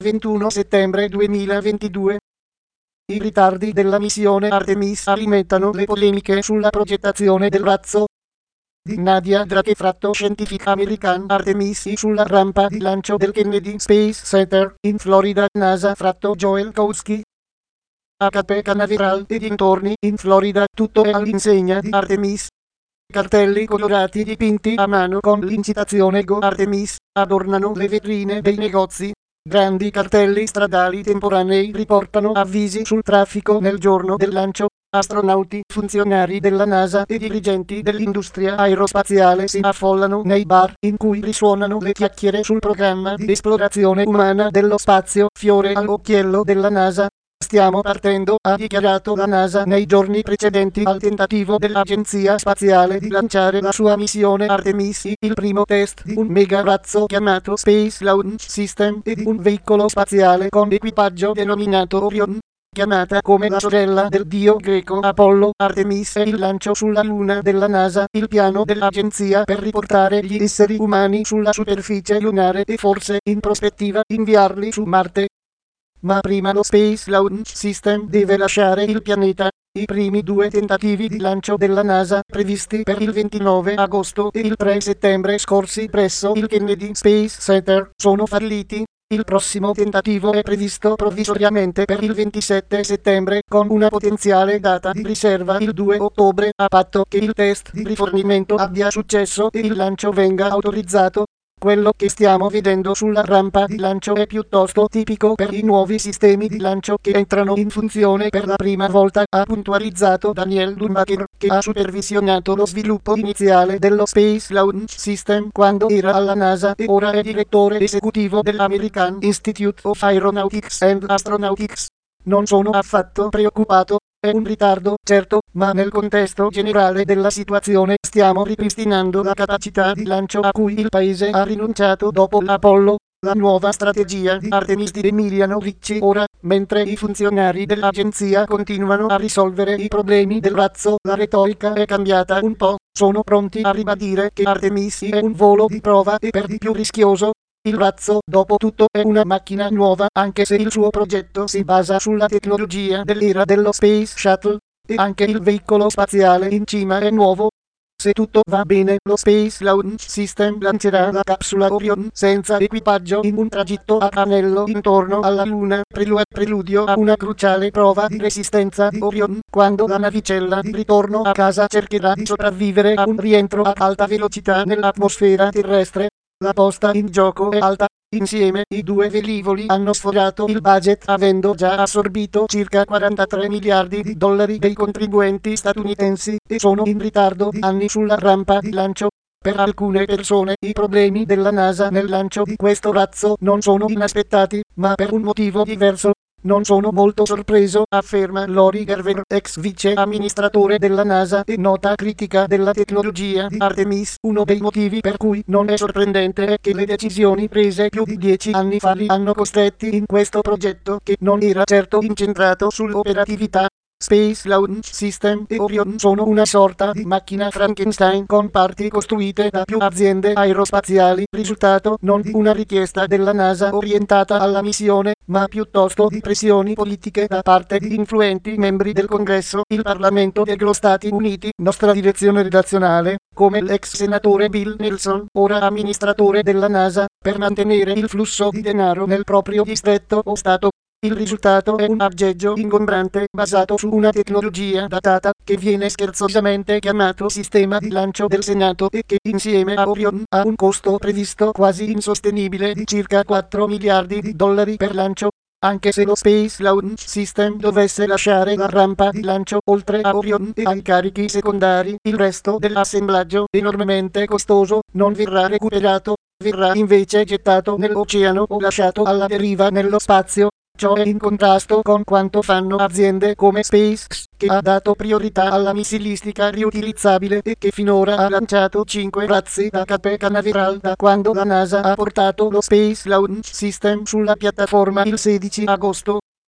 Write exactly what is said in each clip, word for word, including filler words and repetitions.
ventuno settembre duemilaventidue. I ritardi della missione Artemis alimentano le polemiche sulla progettazione del razzo di Nadia Drake fratto Scientific American Artemis sulla rampa di lancio del Kennedy Space Center in Florida. NASA fratto Joel Kowski. acca pi Canaveral e dintorni in Florida, tutto è all'insegna di Artemis. Cartelli colorati dipinti a mano con l'incitazione Go Artemis adornano le vetrine dei negozi. Grandi cartelli stradali temporanei riportano avvisi sul traffico nel giorno del lancio. Astronauti, funzionari della NASA e dirigenti dell'industria aerospaziale si affollano nei bar in cui risuonano le chiacchiere sul programma di esplorazione umana dello spazio. Fiore all'occhiello della NASA. Stiamo partendo, ha dichiarato la NASA nei giorni precedenti al tentativo dell'Agenzia Spaziale di lanciare la sua missione Artemis, il primo test di un mega razzo chiamato Space Launch System e di un veicolo spaziale con equipaggio denominato Orion. Chiamata come la sorella del dio greco Apollo, Artemis è il lancio sulla Luna della NASA, il piano dell'agenzia per riportare gli esseri umani sulla superficie lunare e forse, in prospettiva, inviarli su Marte. Ma prima lo Space Launch System deve lasciare il pianeta. I primi due tentativi di lancio della NASA, previsti per il ventinove agosto e il tre settembre scorsi presso il Kennedy Space Center, sono falliti. Il prossimo tentativo è previsto provvisoriamente per il ventisette settembre, con una potenziale data di riserva il due ottobre, a patto che il test di rifornimento abbia successo e il lancio venga autorizzato. Quello che stiamo vedendo sulla rampa di lancio è piuttosto tipico per i nuovi sistemi di lancio che entrano in funzione per la prima volta, ha puntualizzato Daniel Dunbacher, che ha supervisionato lo sviluppo iniziale dello Space Launch System quando era alla NASA e ora è direttore esecutivo dell'American Institute of Aeronautics and Astronautics. Non sono affatto preoccupato. È un ritardo, certo, ma nel contesto generale della situazione stiamo ripristinando la capacità di lancio a cui il paese ha rinunciato dopo l'Apollo. La nuova strategia di Artemis di Emiliano Ricci ora, mentre i funzionari dell'agenzia continuano a risolvere i problemi del razzo, la retorica è cambiata un po'. Sono pronti a ribadire che Artemis è un volo di prova e per di più rischioso. Il razzo, dopo tutto, è una macchina nuova, anche se il suo progetto si basa sulla tecnologia dell'era dello Space Shuttle, e anche il veicolo spaziale in cima è nuovo. Se tutto va bene, lo Space Launch System lancerà la capsula Orion senza equipaggio in un tragitto a anello intorno alla Luna, prelu- preludio a una cruciale prova di resistenza di Orion, quando la navicella di ritorno a casa cercherà di sopravvivere a un rientro a alta velocità nell'atmosfera terrestre. La posta in gioco è alta. Insieme i due velivoli hanno sforato il budget avendo già assorbito circa quarantatré miliardi di dollari dei contribuenti statunitensi e sono in ritardo di anni sulla rampa di lancio. Per alcune persone i problemi della NASA nel lancio di questo razzo non sono inaspettati, ma per un motivo diverso. Non sono molto sorpreso, afferma Lori Garver, ex vice amministratore della NASA e nota critica della tecnologia di Artemis. Uno dei motivi per cui non è sorprendente è che le decisioni prese più di dieci anni fa li hanno costretti in questo progetto che non era certo incentrato sull'operatività. Space Launch System e Orion sono una sorta di macchina Frankenstein con parti costruite da più aziende aerospaziali, risultato non di una richiesta della NASA orientata alla missione, ma piuttosto di pressioni politiche da parte di influenti membri del Congresso, il Parlamento degli Stati Uniti. Nostra direzione redazionale, come l'ex senatore Bill Nelson, ora amministratore della NASA, per mantenere il flusso di denaro nel proprio distretto o stato. Il risultato è un aggeggio ingombrante basato su una tecnologia datata che viene scherzosamente chiamato sistema di lancio del Senato e che insieme a Orion ha un costo previsto quasi insostenibile di circa quattro miliardi di dollari per lancio. Anche se lo Space Launch System dovesse lasciare la rampa di lancio oltre a Orion e ai carichi secondari, il resto dell'assemblaggio, enormemente costoso, non verrà recuperato, verrà invece gettato nell'oceano o lasciato alla deriva nello spazio. Ciò è in contrasto con quanto fanno aziende come SpaceX, che ha dato priorità alla missilistica riutilizzabile e che finora ha lanciato cinque razzi da Cape Canaveral da quando la NASA ha portato lo Space Launch System sulla piattaforma il sedici agosto.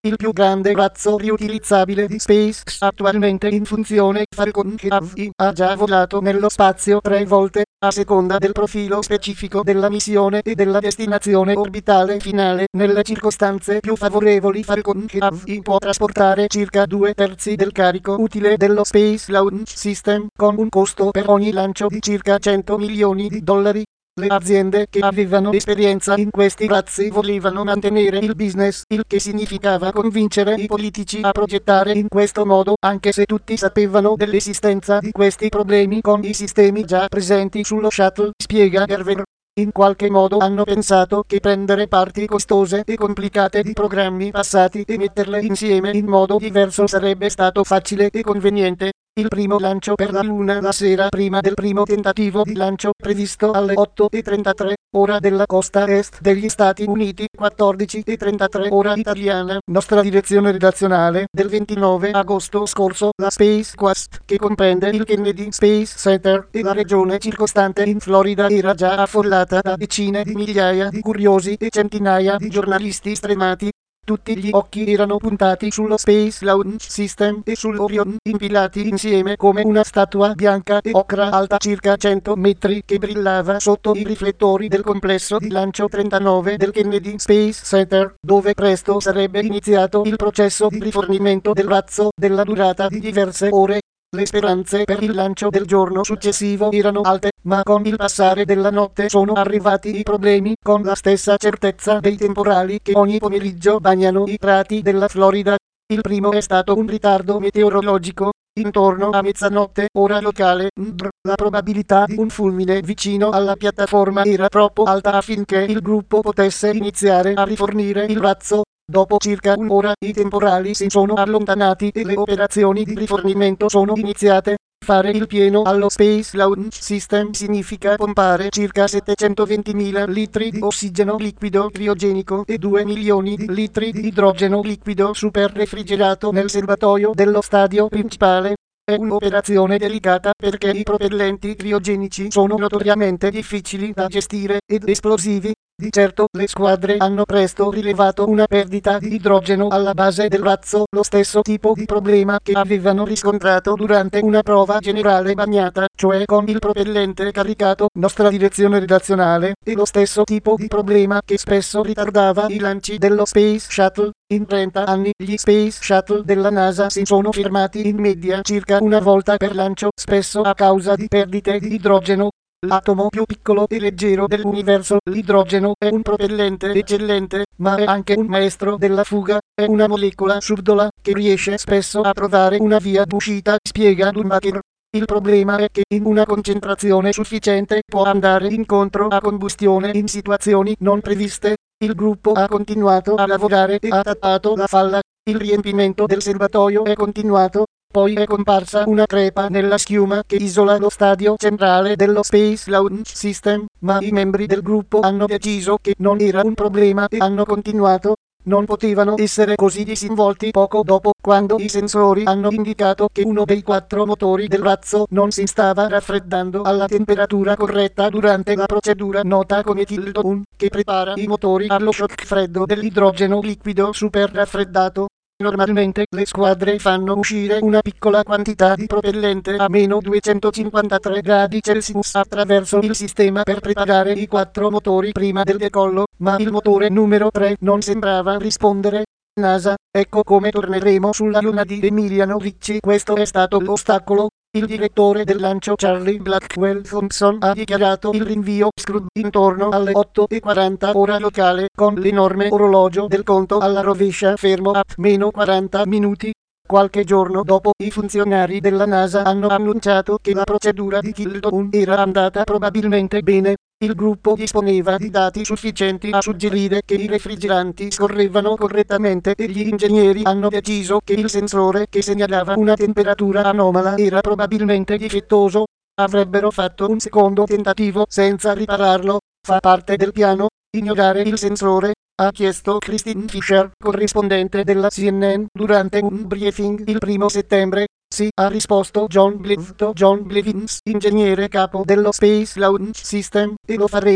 il più grande razzo riutilizzabile di SpaceX attualmente in funzione. Falcon Heavy ha già volato nello spazio tre volte, a seconda del profilo specifico della missione e della destinazione orbitale finale. Nelle circostanze più favorevoli Falcon Heavy può trasportare circa due terzi del carico utile dello Space Launch System, con un costo per ogni lancio di circa cento milioni di dollari. Le aziende che avevano esperienza in questi razzi volevano mantenere il business, il che significava convincere i politici a progettare in questo modo, anche se tutti sapevano dell'esistenza di questi problemi con i sistemi già presenti sullo shuttle, spiega Gerver. In qualche modo hanno pensato che prendere parti costose e complicate di programmi passati e metterle insieme in modo diverso sarebbe stato facile e conveniente. Il primo lancio per la Luna la sera prima del primo tentativo di lancio, previsto alle otto e trentatré, ora della costa est degli Stati Uniti, quattordici e trentatré ora italiana. Nostra direzione redazionale del ventinove agosto scorso, la Space Quest, che comprende il Kennedy Space Center e la regione circostante in Florida, era già affollata da decine di migliaia di curiosi e centinaia di giornalisti stremati. Tutti gli occhi erano puntati sullo Space Launch System e sull'Orion, impilati insieme come una statua bianca e ocra alta circa cento metri, che brillava sotto i riflettori del complesso di lancio trentanove del Kennedy Space Center, dove presto sarebbe iniziato il processo di rifornimento del razzo, della durata di diverse ore. Le speranze per il lancio del giorno successivo erano alte, ma con il passare della notte sono arrivati i problemi, con la stessa certezza dei temporali che ogni pomeriggio bagnano i prati della Florida. Il primo è stato un ritardo meteorologico. Intorno a mezzanotte, ora locale, la probabilità di un fulmine vicino alla piattaforma era troppo alta affinché il gruppo potesse iniziare a rifornire il razzo. Dopo circa un'ora i temporali si sono allontanati e le operazioni di rifornimento sono iniziate. Fare il pieno allo Space Launch System significa pompare circa settecentoventimila litri di ossigeno liquido criogenico e due milioni di litri di idrogeno liquido super refrigerato nel serbatoio dello stadio principale. È un'operazione delicata perché i propellenti criogenici sono notoriamente difficili da gestire ed esplosivi. Di certo le squadre hanno presto rilevato una perdita di idrogeno alla base del razzo, lo stesso tipo di problema che avevano riscontrato durante una prova generale bagnata, cioè con il propellente caricato. Nostra direzione redazionale, e lo stesso tipo di problema che spesso ritardava i lanci dello Space Shuttle. In trenta anni gli Space Shuttle della NASA si sono fermati in media circa una volta per lancio, spesso a causa di perdite di idrogeno. L'atomo più piccolo e leggero dell'universo, l'idrogeno, è un propellente eccellente, ma è anche un maestro della fuga. È una molecola subdola che riesce spesso a trovare una via d'uscita, spiega Dunbacher. Il problema è che in una concentrazione sufficiente può andare incontro a combustione in situazioni non previste. Il gruppo ha continuato a lavorare e ha tappato la falla. Il riempimento del serbatoio è continuato. Poi è comparsa una crepa nella schiuma che isola lo stadio centrale dello Space Launch System, ma i membri del gruppo hanno deciso che non era un problema e hanno continuato. Non potevano essere così disinvolti poco dopo, quando i sensori hanno indicato che uno dei quattro motori del razzo non si stava raffreddando alla temperatura corretta durante la procedura nota come Tilt uno, che prepara i motori allo shock freddo dell'idrogeno liquido super raffreddato. Normalmente le squadre fanno uscire una piccola quantità di propellente a meno duecentocinquantatré gradi Celsius attraverso il sistema per preparare i quattro motori prima del decollo, ma il motore numero tre non sembrava rispondere. NASA, ecco come torneremo sulla Luna di Emiliano Ricci. Questo è stato l'ostacolo. Il direttore del lancio Charlie Blackwell Thompson ha dichiarato il rinvio Scrub intorno alle otto e quaranta ora locale, con l'enorme orologio del conto alla rovescia fermo a meno quaranta minuti. Qualche giorno dopo, i funzionari della NASA hanno annunciato che la procedura di Tilt uno era andata probabilmente bene. Il gruppo disponeva di dati sufficienti a suggerire che i refrigeranti scorrevano correttamente e gli ingegneri hanno deciso che il sensore che segnalava una temperatura anomala era probabilmente difettoso. Avrebbero fatto un secondo tentativo senza ripararlo. Fa parte del piano ignorare il sensore? Ha chiesto Christine Fisher, corrispondente della C N N, durante un briefing il primo settembre. Sì, ha risposto John Blevins, John Blevins, ingegnere capo dello Space Launch System, e lo faremo.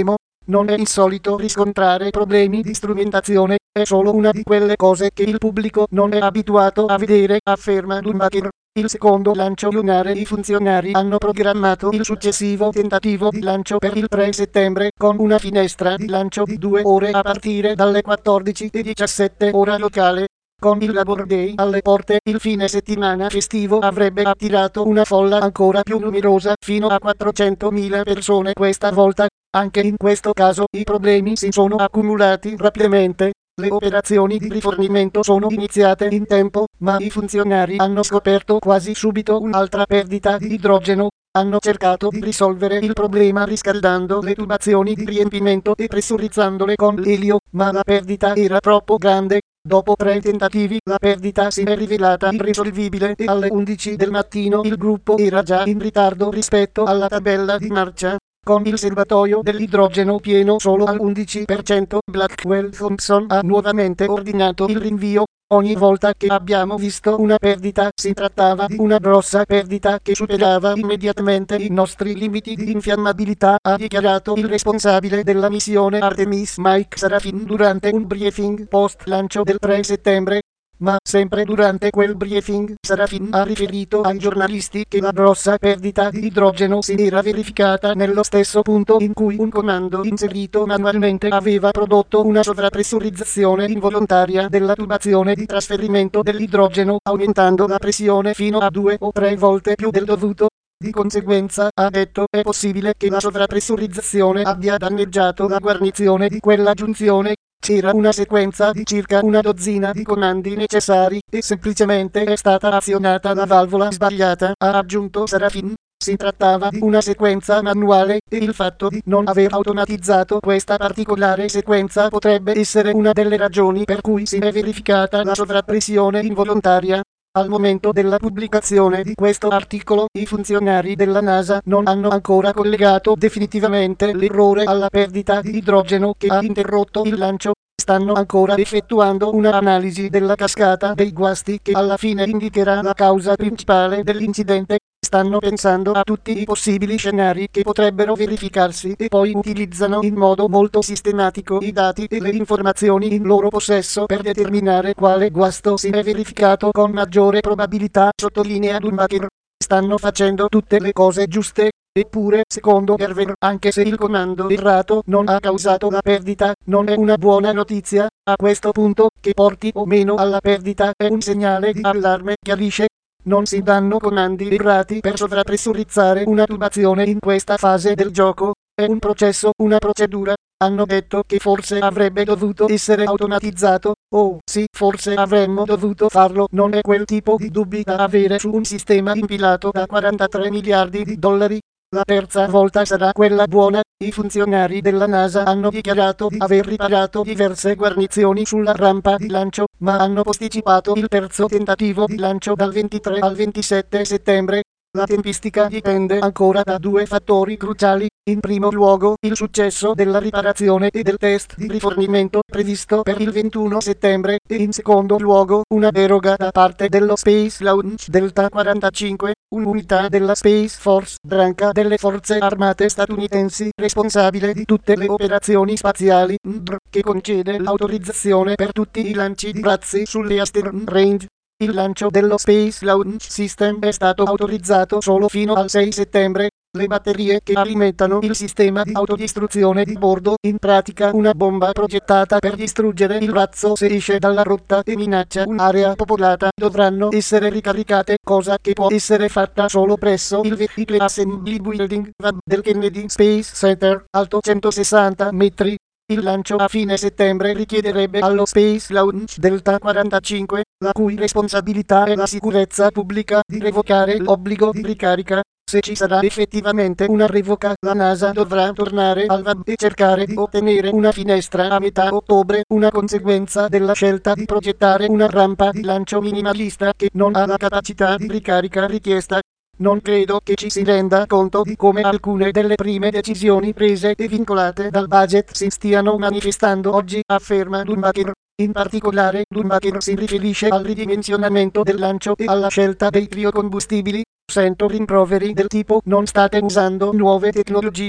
Non è insolito riscontrare problemi di strumentazione, è solo una di quelle cose che il pubblico non è abituato a vedere, afferma Dunbacher. Il secondo lancio lunare i funzionari hanno programmato il successivo tentativo di lancio per il tre settembre con una finestra di lancio di due ore a partire dalle quattordici e diciassette ora locale. Con il Labor Day alle porte, il fine settimana festivo avrebbe attirato una folla ancora più numerosa, fino a quattrocentomila persone questa volta. Anche in questo caso i problemi si sono accumulati rapidamente. Le operazioni di rifornimento sono iniziate in tempo, ma i funzionari hanno scoperto quasi subito un'altra perdita di idrogeno. Hanno cercato di risolvere il problema riscaldando le tubazioni di riempimento e pressurizzandole con l'elio, ma la perdita era troppo grande. Dopo tre tentativi la perdita si è rivelata irrisolvibile e alle undici del mattino il gruppo era già in ritardo rispetto alla tabella di marcia. Con il serbatoio dell'idrogeno pieno solo al undici per cento, Blackwell Thompson ha nuovamente ordinato il rinvio. Ogni volta che abbiamo visto una perdita si trattava di una grossa perdita che superava immediatamente i nostri limiti di infiammabilità, ha dichiarato il responsabile della missione Artemis Mike Sarafin durante un briefing post lancio del tre settembre. Ma sempre durante quel briefing Sarafin ha riferito ai giornalisti che la grossa perdita di idrogeno si era verificata nello stesso punto in cui un comando inserito manualmente aveva prodotto una sovrappressurizzazione involontaria della tubazione di trasferimento dell'idrogeno, aumentando la pressione fino a due o tre volte più del dovuto. Di conseguenza, ha detto, è possibile che la sovrappressurizzazione abbia danneggiato la guarnizione di quella giunzione. C'era una sequenza di circa una dozzina di comandi necessari e semplicemente è stata azionata la valvola sbagliata, ha aggiunto Sarafin. Si trattava di una sequenza manuale e il fatto di non aver automatizzato questa particolare sequenza potrebbe essere una delle ragioni per cui si è verificata la sovrappressione involontaria. Al momento della pubblicazione di questo articolo, i funzionari della NASA non hanno ancora collegato definitivamente l'errore alla perdita di idrogeno che ha interrotto il lancio. Stanno ancora effettuando una analisi della cascata dei guasti che alla fine indicherà la causa principale dell'incidente. Stanno pensando a tutti i possibili scenari che potrebbero verificarsi e poi utilizzano in modo molto sistematico i dati e le informazioni in loro possesso per determinare quale guasto si è verificato con maggiore probabilità, sottolinea Dunbacher. Stanno facendo tutte le cose giuste. Eppure, secondo Gerver, anche se il comando errato non ha causato la perdita, non è una buona notizia. A questo punto, che porti o meno alla perdita è un segnale di allarme, chiarisce. Non si danno comandi errati per sovrappressurizzare una tubazione in questa fase del gioco. È un processo, una procedura. Hanno detto che forse avrebbe dovuto essere automatizzato. Oh, sì, forse avremmo dovuto farlo. Non è quel tipo di dubbi da avere su un sistema impilato da quarantatré miliardi di dollari. La terza volta sarà quella buona. I funzionari della NASA hanno dichiarato di aver riparato diverse guarnizioni sulla rampa di lancio, ma hanno posticipato il terzo tentativo di lancio dal ventitré al ventisette settembre. La tempistica dipende ancora da due fattori cruciali. In primo luogo, il successo della riparazione e del test di rifornimento previsto per il ventuno settembre e in secondo luogo, una deroga da parte dello Space Launch Delta quarantacinque, un'unità della Space Force, branca delle forze armate statunitensi responsabile di tutte le operazioni spaziali, N D R, che concede l'autorizzazione per tutti i lanci di razzi sulle Eastern Range. Il lancio dello Space Launch System è stato autorizzato solo fino al sei settembre. Le batterie che alimentano il sistema di autodistruzione di bordo, in pratica una bomba progettata per distruggere il razzo se esce dalla rotta e minaccia un'area popolata, dovranno essere ricaricate, cosa che può essere fatta solo presso il Vehicle Assembly Building V A B del Kennedy Space Center, alto centosessanta metri. Il lancio a fine settembre richiederebbe allo Space Launch Delta quarantacinque, la cui responsabilità è la sicurezza pubblica, di revocare l'obbligo di ricarica. Se ci sarà effettivamente una revoca, la NASA dovrà tornare al V A B e cercare di ottenere una finestra a metà ottobre, una conseguenza della scelta di progettare una rampa di lancio minimalista che non ha la capacità di ricarica richiesta. Non credo che ci si renda conto di come alcune delle prime decisioni prese e vincolate dal budget si stiano manifestando oggi, afferma Dunbacher. In particolare, Dunbacher si riferisce al ridimensionamento del lancio e alla scelta dei criocombustibili. Sento rimproveri del tipo: non state usando nuove tecnologie.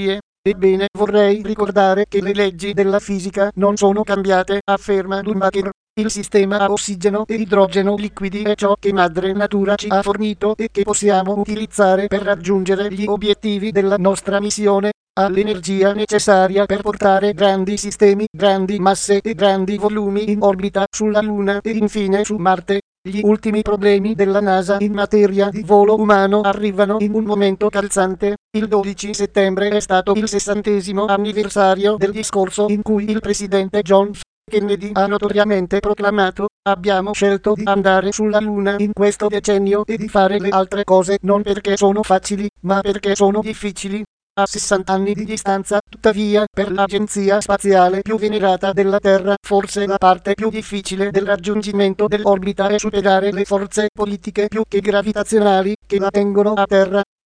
Ebbene, vorrei ricordare che le leggi della fisica non sono cambiate, afferma Schumacher. Il sistema a ossigeno e idrogeno liquidi è ciò che madre natura ci ha fornito e che possiamo utilizzare per raggiungere gli obiettivi della nostra missione. Ha l'energia necessaria per portare grandi sistemi, grandi masse e grandi volumi in orbita sulla Luna e infine su Marte. Gli ultimi problemi della NASA in materia di volo umano arrivano in un momento calzante. Il dodici settembre è stato il sessantesimo anniversario del discorso in cui il presidente John F. Kennedy ha notoriamente proclamato: abbiamo scelto di andare sulla Luna in questo decennio e di fare le altre cose non perché sono facili, ma perché sono difficili. A sessanta anni di distanza, tuttavia, per l'agenzia spaziale più venerata della Terra, forse la parte più difficile del raggiungimento dell'orbita è superare le forze politiche più che gravitazionali che la tengono a terra.